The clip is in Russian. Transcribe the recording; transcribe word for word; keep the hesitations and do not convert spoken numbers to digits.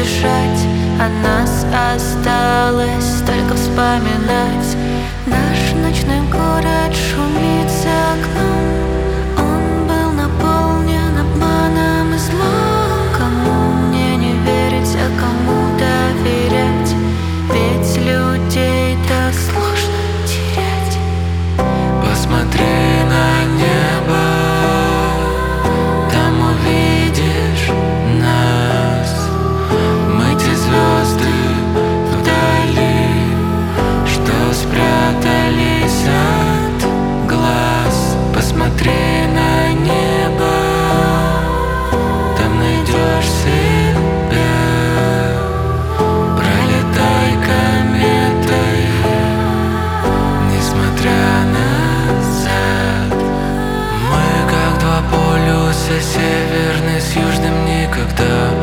дышать, а нас осталось только вспоминать. Наш ночной город шумит за окном, он был наполнен обманом и злом. Кому мне не верить, а кому доверять? Ведь людей так сложно терять. Посмотри на небо, там увидишь нас. Мы те звезды вдали, что спрятались от глаз. Посмотри на небо, там найдешь себя. Пролетай кометой, несмотря назад. Мы как два полюса, северный с южным никогда.